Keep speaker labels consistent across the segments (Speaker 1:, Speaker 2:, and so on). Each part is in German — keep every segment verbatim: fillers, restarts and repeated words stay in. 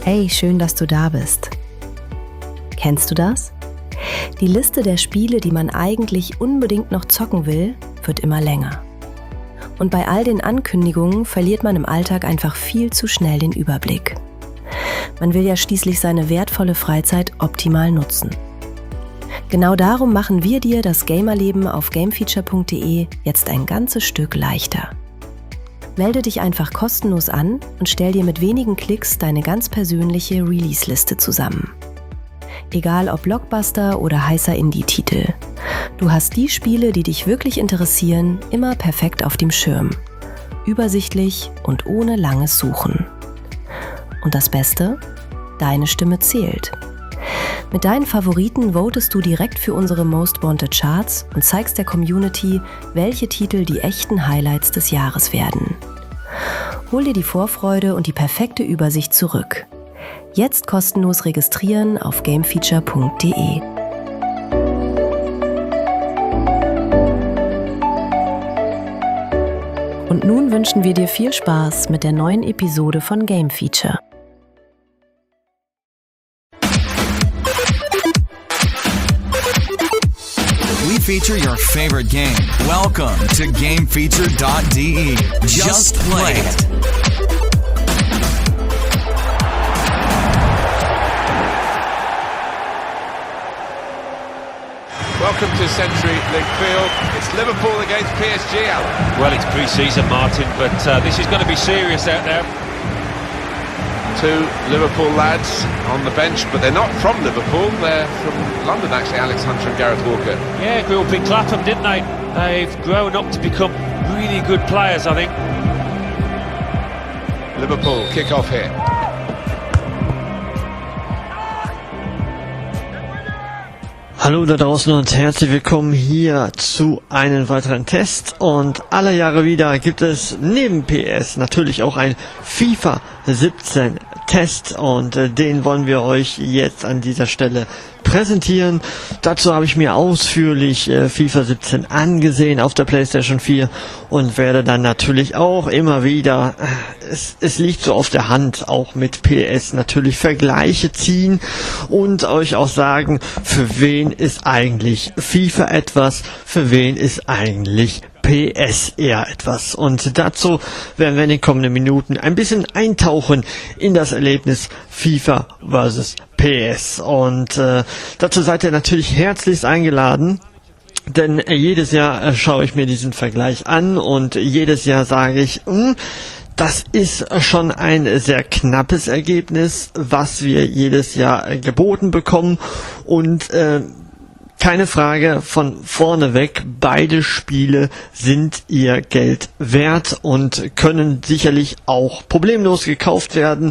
Speaker 1: Hey, schön, dass du da bist. Kennst du das? Die Liste der Spiele, die man eigentlich unbedingt noch zocken will, wird immer länger. Und bei all den Ankündigungen verliert man im Alltag einfach viel zu schnell den Überblick. Man will ja schließlich seine wertvolle Freizeit optimal nutzen. Genau darum machen wir dir das Gamerleben auf gamefeature punkt de jetzt ein ganzes Stück leichter. Melde dich einfach kostenlos an und stell dir mit wenigen Klicks deine ganz persönliche Release-Liste zusammen. Egal ob Blockbuster oder heißer Indie-Titel. Du hast die Spiele, die dich wirklich interessieren, immer perfekt auf dem Schirm. Übersichtlich und ohne langes Suchen. Und das Beste? Deine Stimme zählt. Mit deinen Favoriten votest du direkt für unsere Most Wanted Charts und zeigst der Community, welche Titel die echten Highlights des Jahres werden. Hol dir die Vorfreude und die perfekte Übersicht zurück. Jetzt kostenlos registrieren auf gamefeature punkt de. Und nun wünschen wir dir viel Spaß mit der neuen Episode von Game Feature.
Speaker 2: We feature your favorite game. Welcome to gamefeature dot de. Just play it.
Speaker 3: Welcome to Century Link Field. It's Liverpool against P S G, Alan.
Speaker 4: Well, it's pre-season, Martin, but uh, this is going to be serious out there.
Speaker 3: Two Liverpool lads on the bench, but they're not from Liverpool. They're from London, actually, Alex Hunter and Gareth Walker.
Speaker 4: Yeah, grew up in Clapham, didn't they? They've grown up to become really good players, I think.
Speaker 3: Liverpool kick off here.
Speaker 5: Hallo da draußen und herzlich willkommen hier zu einem weiteren Test, und alle Jahre wieder gibt es neben P S natürlich auch ein FIFA siebzehn Test, und äh, den wollen wir euch jetzt an dieser Stelle präsentieren. Dazu habe ich mir ausführlich äh, FIFA siebzehn angesehen auf der PlayStation vier und werde dann natürlich auch immer wieder, äh, es, es liegt so auf der Hand, auch mit P S natürlich Vergleiche ziehen und euch auch sagen, für wen ist eigentlich FIFA etwas, für wen ist eigentlich P S eher etwas. Und dazu werden wir in den kommenden Minuten ein bisschen eintauchen in das Erlebnis FIFA versus P S. Und äh, dazu seid ihr natürlich herzlichst eingeladen. Denn äh, jedes Jahr äh, schaue ich mir diesen Vergleich an und jedes Jahr sage ich, mh, das ist schon ein sehr knappes Ergebnis, was wir jedes Jahr äh, geboten bekommen. Und äh, keine Frage, von vorne weg, beide Spiele sind ihr Geld wert und können sicherlich auch problemlos gekauft werden.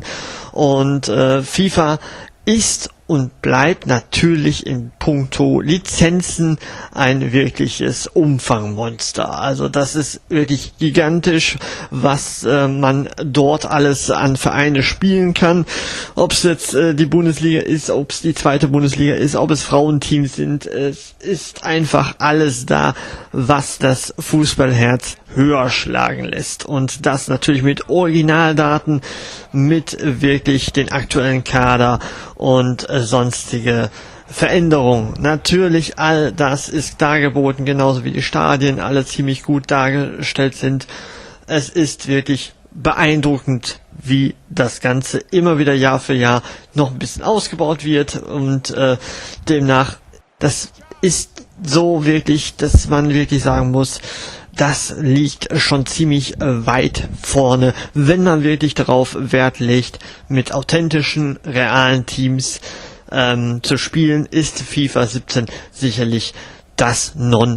Speaker 5: Und äh, FIFA ist und bleibt natürlich in puncto Lizenzen ein wirkliches Umfangmonster. Also das ist wirklich gigantisch, was äh, man dort alles an Vereine spielen kann. Ob es jetzt äh, die Bundesliga ist, ob es die zweite Bundesliga ist, ob es Frauenteams sind. Es ist einfach alles da, was das Fußballherz höher schlagen lässt. Und das natürlich mit Originaldaten, mit wirklich den aktuellen Kader und äh, sonstige Veränderungen. Natürlich, all das ist dargeboten, genauso wie die Stadien alle ziemlich gut dargestellt sind. Es ist wirklich beeindruckend, wie das Ganze immer wieder Jahr für Jahr noch ein bisschen ausgebaut wird, und äh, demnach, das ist so wirklich, dass man wirklich sagen muss, das liegt schon ziemlich äh, weit vorne, wenn man wirklich darauf Wert legt, mit authentischen, realen Teams ähm, zu spielen, ist FIFA siebzehn sicherlich das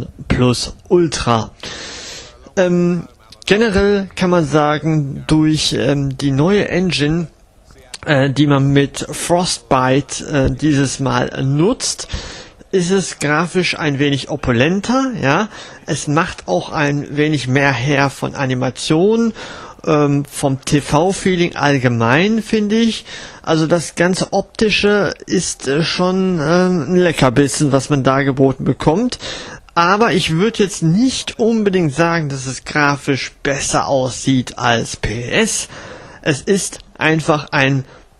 Speaker 5: Nonplusultra. Ähm, generell kann man sagen, durch ähm, die neue Engine, äh, die man mit Frostbite äh, dieses Mal nutzt, ist es grafisch ein wenig opulenter, ja. Es macht auch ein wenig mehr her von Animationen, ähm, vom T V-Feeling allgemein, finde ich. Also das ganze Optische ist äh, schon ähm, ein Leckerbissen, was man da geboten bekommt. Aber ich würde jetzt nicht unbedingt sagen, dass es grafisch besser aussieht als P S. Es ist einfach ein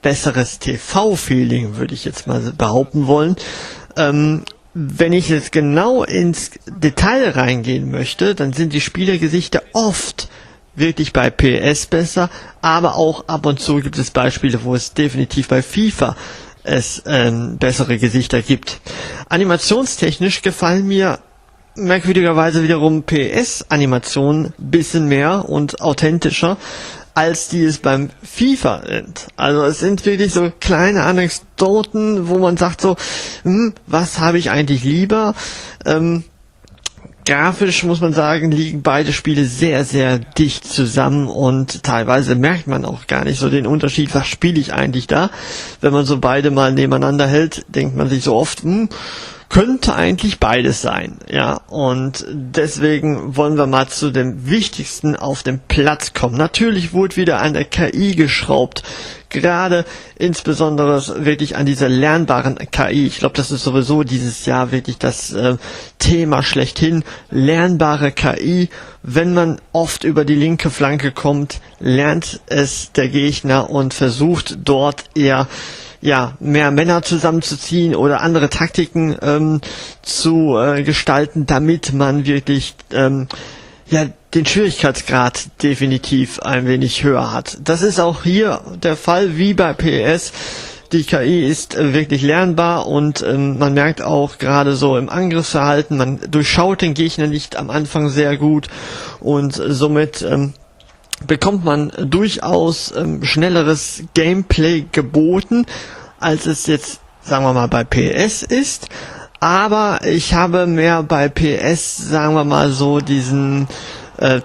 Speaker 5: besseres T V-Feeling, würde ich jetzt mal behaupten wollen. Ähm, wenn ich jetzt genau ins Detail reingehen möchte, dann sind die Spielergesichter oft wirklich bei P S besser, aber auch ab und zu gibt es Beispiele, wo es definitiv bei FIFA es ähm, bessere Gesichter gibt. Animationstechnisch gefallen mir merkwürdigerweise wiederum P S-Animationen bisschen mehr und authentischer, als die es beim FIFA sind. Also es sind wirklich so kleine Anekdoten, wo man sagt so, hm, was habe ich eigentlich lieber? Ähm, grafisch muss man sagen, liegen beide Spiele sehr, sehr dicht zusammen und teilweise merkt man auch gar nicht so den Unterschied, was spiele ich eigentlich da. Wenn man so beide mal nebeneinander hält, denkt man sich so oft, hm, könnte eigentlich beides sein, ja, und deswegen wollen wir mal zu dem Wichtigsten auf dem Platz kommen. Natürlich wurde wieder an der K I geschraubt, gerade insbesondere wirklich an dieser lernbaren K I. Ich glaube, das ist sowieso dieses Jahr wirklich das äh, Thema schlechthin, lernbare K I. Wenn man oft über die linke Flanke kommt, lernt es der Gegner und versucht dort eher ja, mehr Männer zusammenzuziehen oder andere Taktiken ähm, zu äh, gestalten, damit man wirklich ähm, ja, den Schwierigkeitsgrad definitiv ein wenig höher hat. Das ist auch hier der Fall wie bei P S. Die K I ist äh, wirklich lernbar und ähm, man merkt auch gerade so im Angriffsverhalten, man durchschaut den Gegner nicht am Anfang sehr gut und äh, somit ähm, bekommt man durchaus ähm, schnelleres Gameplay geboten, als es jetzt, sagen wir mal, bei P S ist. Aber ich habe mehr bei P S, sagen wir mal so, diesen äh,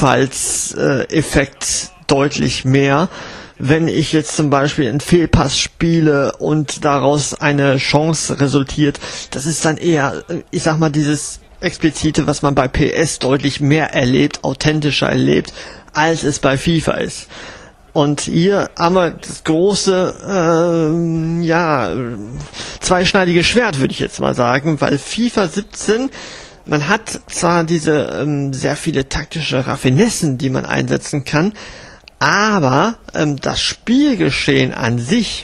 Speaker 5: Zufallseffekt äh, deutlich mehr. Wenn ich jetzt zum Beispiel einen Fehlpass spiele und daraus eine Chance resultiert, das ist dann eher, ich sag mal, dieses Explizite, was man bei P S deutlich mehr erlebt, authentischer erlebt, als es bei FIFA ist. Und hier haben wir das große, ähm, ja, zweischneidige Schwert, würde ich jetzt mal sagen, weil FIFA siebzehn, man hat zwar diese ähm, sehr viele taktische Raffinessen, die man einsetzen kann, aber ähm, das Spielgeschehen an sich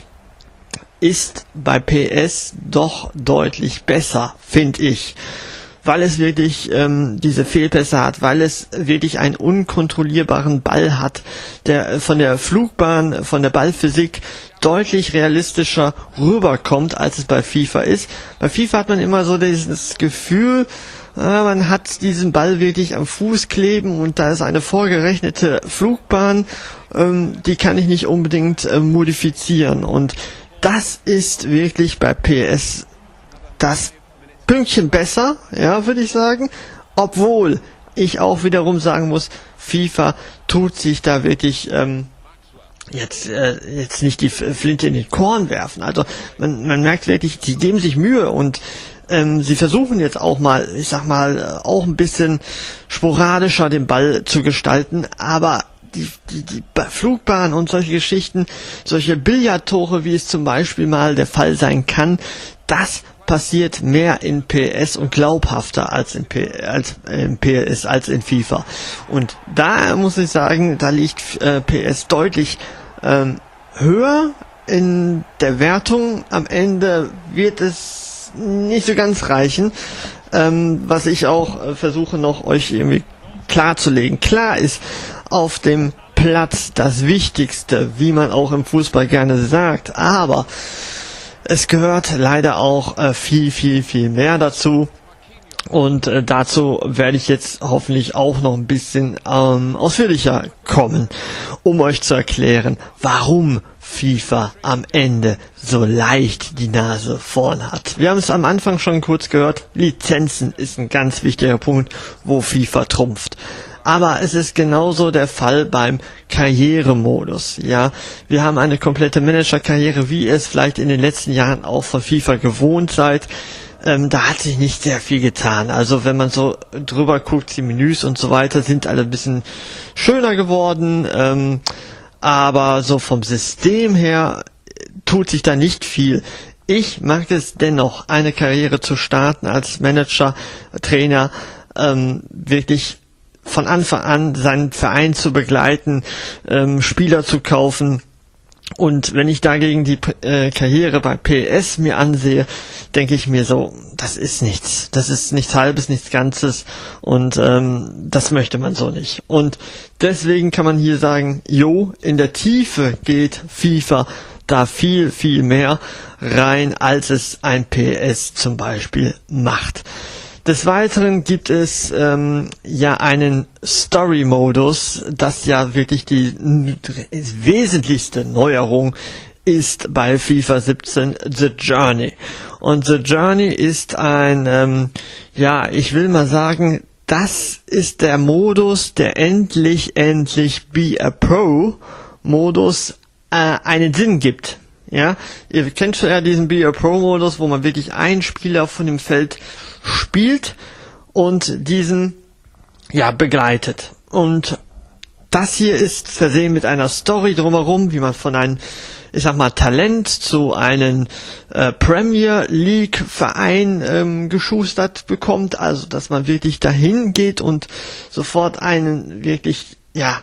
Speaker 5: ist bei P S doch deutlich besser, finde ich. Weil es wirklich ähm, diese Fehlpässe hat, weil es wirklich einen unkontrollierbaren Ball hat, der äh, von der Flugbahn, von der Ballphysik deutlich realistischer rüberkommt, als es bei FIFA ist. Bei FIFA hat man immer so dieses Gefühl, äh, man hat diesen Ball wirklich am Fuß kleben und da ist eine vorgerechnete Flugbahn, ähm, die kann ich nicht unbedingt äh, modifizieren. Und das ist wirklich bei P S das Pünktchen besser, ja, würde ich sagen, obwohl ich auch wiederum sagen muss, FIFA tut sich da wirklich ähm, jetzt äh, jetzt nicht die Flinte in den Korn werfen. Also man, man merkt wirklich, sie geben sich Mühe und ähm, sie versuchen jetzt auch mal, ich sag mal, auch ein bisschen sporadischer den Ball zu gestalten, aber die, die, die Flugbahn und solche Geschichten, solche Billardtore, wie es zum Beispiel mal der Fall sein kann, das passiert mehr in P S und glaubhafter als in, P, als in P S als in FIFA. Und da muss ich sagen, da liegt äh, P S deutlich ähm, höher in der Wertung. Am Ende wird es nicht so ganz reichen, ähm, was ich auch äh, versuche noch euch irgendwie klarzulegen. Klar ist auf dem Platz das Wichtigste, wie man auch im Fußball gerne sagt, aber es gehört leider auch äh, viel, viel, viel mehr dazu. Und äh, dazu werde ich jetzt hoffentlich auch noch ein bisschen ähm, ausführlicher kommen, um euch zu erklären, warum FIFA am Ende so leicht die Nase vorn hat. Wir haben es am Anfang schon kurz gehört, Lizenzen ist ein ganz wichtiger Punkt, wo FIFA trumpft. Aber es ist genauso der Fall beim Karrieremodus. Ja, wir haben eine komplette Managerkarriere, wie ihr es vielleicht in den letzten Jahren auch von FIFA gewohnt seid. Ähm, da hat sich nicht sehr viel getan. Also wenn man so drüber guckt, die Menüs und so weiter sind alle ein bisschen schöner geworden. Ähm, aber so vom System her tut sich da nicht viel. Ich mag es dennoch, eine Karriere zu starten als Manager, Trainer, ähm, wirklich von Anfang an seinen Verein zu begleiten, ähm, Spieler zu kaufen Und wenn ich dagegen die äh, Karriere bei P S mir ansehe, denke ich mir so, das ist nichts. Das ist nichts Halbes, nichts Ganzes und ähm, das möchte man so nicht. Und deswegen kann man hier sagen, jo, in der Tiefe geht FIFA da viel, viel mehr rein, als es ein P S zum Beispiel macht. Des Weiteren gibt es ähm, ja einen Story-Modus, das ja wirklich die n- wesentlichste Neuerung ist bei FIFA siebzehn, The Journey. Und The Journey ist ein, ähm, ja, ich will mal sagen, das ist der Modus, der endlich, endlich Be a Pro-Modus äh, einen Sinn gibt. Ja, ihr kennt ja diesen Be a Pro-Modus, wo man wirklich einen Spieler von dem Feld spielt und diesen ja begleitet. Und das hier ist versehen mit einer Story drumherum, wie man von einem, ich sag mal, Talent zu einem äh, Premier League Verein ähm, geschustert bekommt, also dass man wirklich dahin geht und sofort einen wirklich, ja,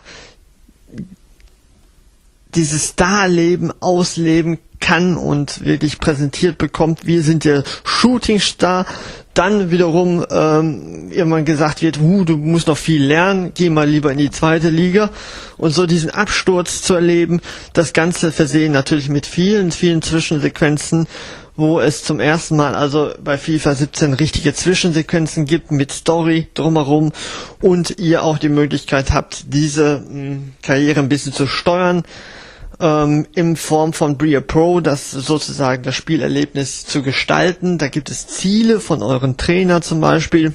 Speaker 5: dieses Starleben ausleben kann und wirklich präsentiert bekommt, wir sind der Shootingstar, dann wiederum ähm, irgendwann gesagt wird, huh, du musst noch viel lernen, geh mal lieber in die zweite Liga und so diesen Absturz zu erleben, das Ganze versehen natürlich mit vielen, vielen Zwischensequenzen, wo es zum ersten Mal also bei FIFA siebzehn richtige Zwischensequenzen gibt mit Story drumherum und ihr auch die Möglichkeit habt, diese mh, Karriere ein bisschen zu steuern, Ähm, in Form von Be a Pro, das sozusagen das Spielerlebnis zu gestalten. Da gibt es Ziele von euren Trainer zum Beispiel.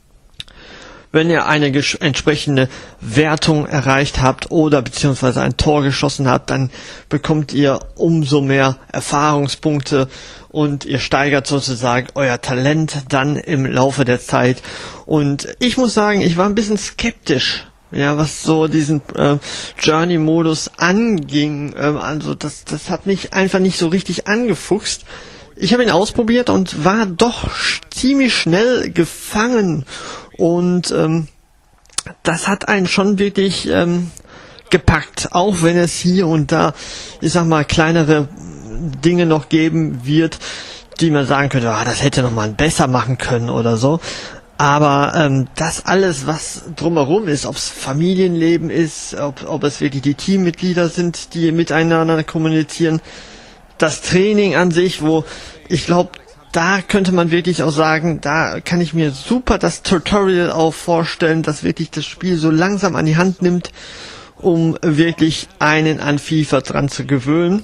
Speaker 5: Wenn ihr eine ges- entsprechende Wertung erreicht habt oder beziehungsweise ein Tor geschossen habt, dann bekommt ihr umso mehr Erfahrungspunkte und ihr steigert sozusagen euer Talent dann im Laufe der Zeit. Und ich muss sagen, ich war ein bisschen skeptisch, ja, was so diesen äh, Journey-Modus anging. Ähm, also das, das hat mich einfach nicht so richtig angefuchst. Ich habe ihn ausprobiert und war doch sch- ziemlich schnell gefangen. Und ähm, das hat einen schon wirklich ähm, gepackt. Auch wenn es hier und da, ich sag mal, kleinere Dinge noch geben wird, die man sagen könnte, ah, das hätte noch mal besser machen können oder so. Aber ähm, das alles, was drumherum ist, ob es Familienleben ist, ob, ob es wirklich die Teammitglieder sind, die miteinander kommunizieren, das Training an sich, wo ich glaube, da könnte man wirklich auch sagen, da kann ich mir super das Tutorial auch vorstellen, das wirklich das Spiel so langsam an die Hand nimmt, um wirklich einen an FIFA dran zu gewöhnen.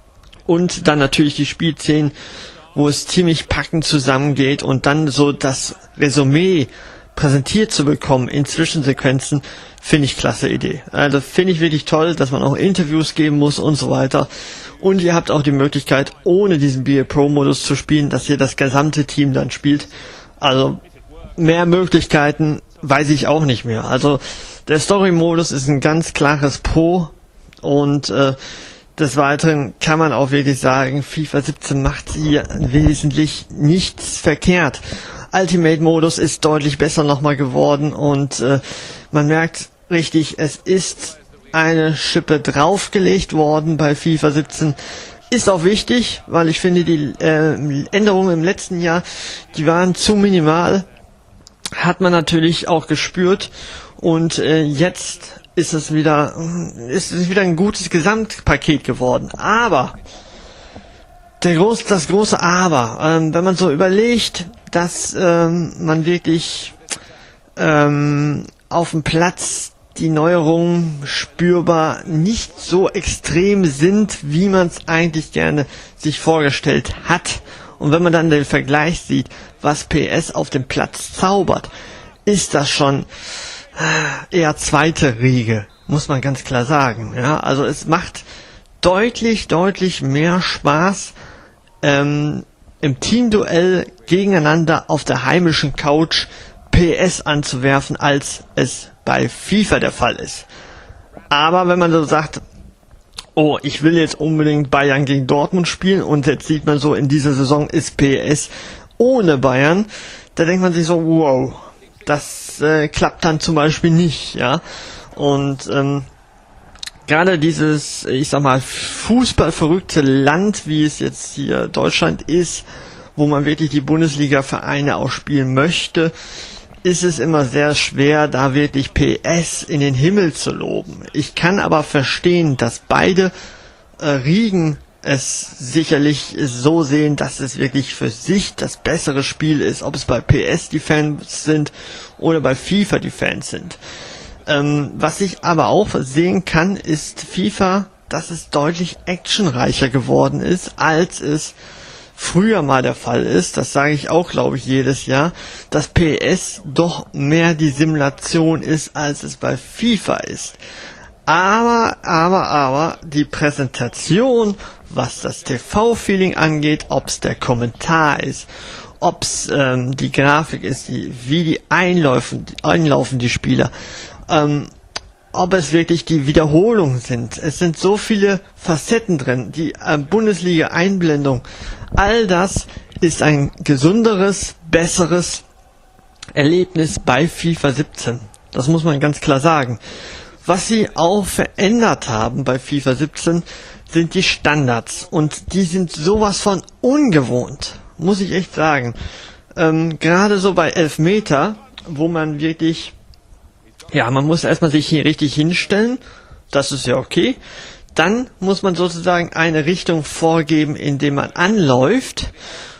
Speaker 5: Und dann natürlich die Spielszenen, wo es ziemlich packend zusammengeht und dann so das Resümee präsentiert zu bekommen in Zwischensequenzen, finde ich klasse Idee. Also finde ich wirklich toll, dass man auch Interviews geben muss und so weiter. Und ihr habt auch die Möglichkeit, ohne diesen Be a Pro-Modus zu spielen, dass ihr das gesamte Team dann spielt. Also mehr Möglichkeiten weiß ich auch nicht mehr. Also der Story-Modus ist ein ganz klares Pro und äh, des Weiteren kann man auch wirklich sagen, FIFA siebzehn macht hier wesentlich nichts verkehrt. Ultimate-Modus ist deutlich besser nochmal geworden und äh, man merkt richtig, es ist eine Schippe draufgelegt worden bei FIFA siebzehn. Ist auch wichtig, weil ich finde, die äh, Änderungen im letzten Jahr, die waren zu minimal, hat man natürlich auch gespürt und äh, jetzt ist es wieder, ist es wieder ein gutes Gesamtpaket geworden. Aber, der groß, das große Aber, ähm, wenn man so überlegt, dass ähm, man wirklich ähm, auf dem Platz die Neuerungen spürbar nicht so extrem sind, wie man es eigentlich gerne sich vorgestellt hat. Und wenn man dann den Vergleich sieht, was P S auf dem Platz zaubert, ist das schon eher zweite Riege, muss man ganz klar sagen. Ja, also es macht deutlich, deutlich mehr Spaß, ähm, im Teamduell gegeneinander auf der heimischen Couch P S anzuwerfen, als es bei FIFA der Fall ist. Aber wenn man so sagt, oh, ich will jetzt unbedingt Bayern gegen Dortmund spielen und jetzt sieht man so, in dieser Saison ist P S ohne Bayern, da denkt man sich so, wow, das äh, klappt dann zum Beispiel nicht, ja. Und ähm, gerade dieses, ich sag mal, fußballverrückte Land, wie es jetzt hier Deutschland ist, wo man wirklich die Bundesliga-Vereine auch spielen möchte, ist es immer sehr schwer, da wirklich P S in den Himmel zu loben. Ich kann aber verstehen, dass beide äh, Riegen es sicherlich so sehen, dass es wirklich für sich das bessere Spiel ist, ob es bei P S die Fans sind oder bei FIFA die Fans sind. Ähm, was ich aber auch sehen kann, ist FIFA, dass es deutlich actionreicher geworden ist, als es früher mal der Fall ist. Das sage ich auch, glaube ich, jedes Jahr, dass P S doch mehr die Simulation ist, als es bei FIFA ist. Aber, aber, aber, die Präsentation, was das T V-Feeling angeht, ob es der Kommentar ist, ob es ähm, die Grafik ist, die, wie die einlaufen, einlaufen die Spieler, ähm, ob es wirklich die Wiederholungen sind. Es sind so viele Facetten drin, die äh, Bundesliga-Einblendung, all das ist ein gesunderes, besseres Erlebnis bei FIFA siebzehn. Das muss man ganz klar sagen. Was sie auch verändert haben bei FIFA siebzehn, sind die Standards. Und die sind sowas von ungewohnt, muss ich echt sagen. Ähm, gerade so bei Elfmeter, wo man wirklich, ja, man muss erstmal sich hier richtig hinstellen. Das ist ja okay. Dann muss man sozusagen eine Richtung vorgeben, indem man anläuft.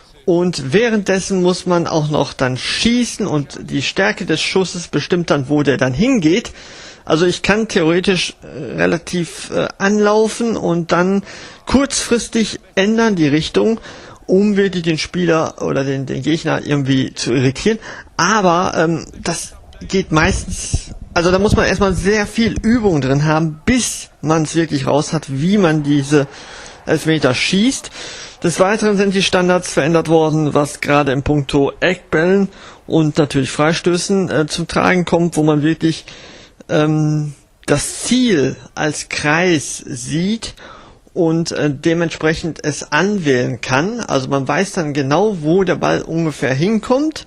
Speaker 5: Und währenddessen muss man auch noch dann schießen und die Stärke des Schusses bestimmt dann, wo der dann hingeht. Also ich kann theoretisch äh, relativ äh, anlaufen und dann kurzfristig ändern die Richtung, um wirklich den Spieler oder den, den Gegner irgendwie zu irritieren. Aber ähm, das geht meistens, also da muss man erstmal sehr viel Übung drin haben, bis man es wirklich raus hat, wie man diese Elfmeter schießt. Des Weiteren sind die Standards verändert worden, was gerade im Punkto Eckbällen und natürlich Freistößen äh, zum Tragen kommt, wo man wirklich ähm, das Ziel als Kreis sieht und äh, dementsprechend es anwählen kann. Also man weiß dann genau, wo der Ball ungefähr hinkommt.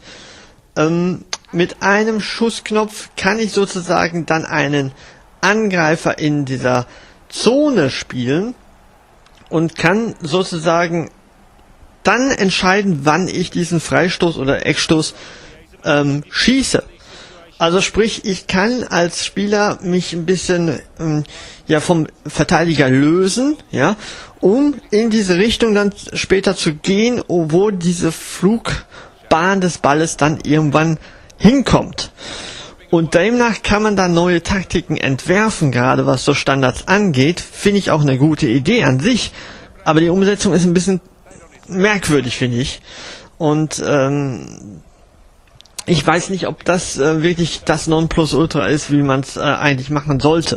Speaker 5: Ähm, mit einem Schussknopf kann ich sozusagen dann einen Angreifer in dieser Zone spielen und kann sozusagen dann entscheiden, wann ich diesen Freistoß oder Eckstoß ähm, schieße. Also sprich, ich kann als Spieler mich ein bisschen ähm, ja vom Verteidiger lösen, ja, um in diese Richtung dann später zu gehen, wo diese Flugbahn des Balles dann irgendwann hinkommt. Und demnach kann man da neue Taktiken entwerfen, gerade was so Standards angeht. Finde ich auch eine gute Idee an sich, aber die Umsetzung ist ein bisschen merkwürdig, finde ich. Und ähm, ich weiß nicht, ob das äh, wirklich das Nonplusultra ist, wie man es äh, eigentlich machen sollte.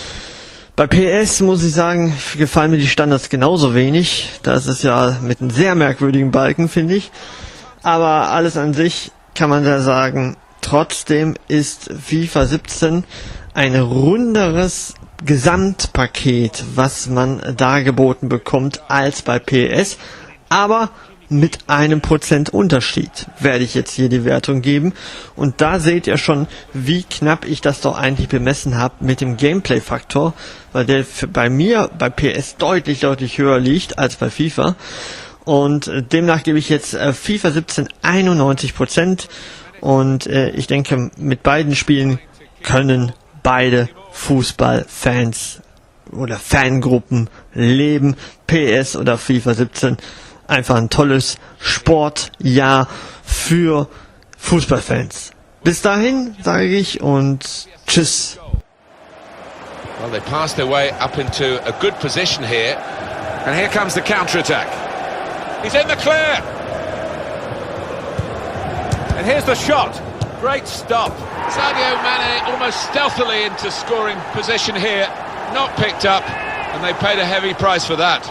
Speaker 5: Bei P S muss ich sagen, gefallen mir die Standards genauso wenig. Das ist ja mit einem sehr merkwürdigen Balken, finde ich. Aber alles an sich kann man da sagen, trotzdem ist FIFA siebzehn ein runderes Gesamtpaket, was man dargeboten bekommt als bei P S. Aber mit einem Prozent Unterschied werde ich jetzt hier die Wertung geben. Und da seht ihr schon, wie knapp ich das doch eigentlich bemessen habe mit dem Gameplay-Faktor, weil der für bei mir bei P S deutlich, deutlich höher liegt als bei FIFA. Und äh, demnach gebe ich jetzt äh, FIFA siebzehn einundneunzig Prozent. Und äh, ich denke, mit beiden Spielen können beide Fußballfans oder Fangruppen leben. P S oder FIFA siebzehn. Einfach ein tolles Sportjahr für Fußballfans. Bis dahin sage ich und tschüss.
Speaker 3: Well, they passed their way up into a good position here. And here comes the counter-attack. He's in the clear. And here's the shot. Great stop. Sadio Mane almost stealthily into scoring position here. Not picked up. And they paid a heavy price for that.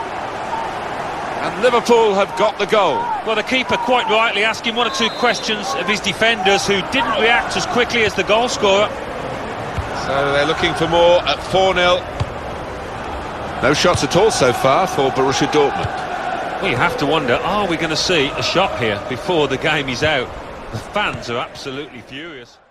Speaker 3: And Liverpool have got the goal.
Speaker 4: Well, the keeper quite rightly asking one or two questions of his defenders who didn't react as quickly as the goal scorer.
Speaker 3: So they're looking for more at four nil. No shots at all so far for Borussia Dortmund.
Speaker 4: Well, you have to wonder, are we going to see a shot here before the game is out? The fans are absolutely furious.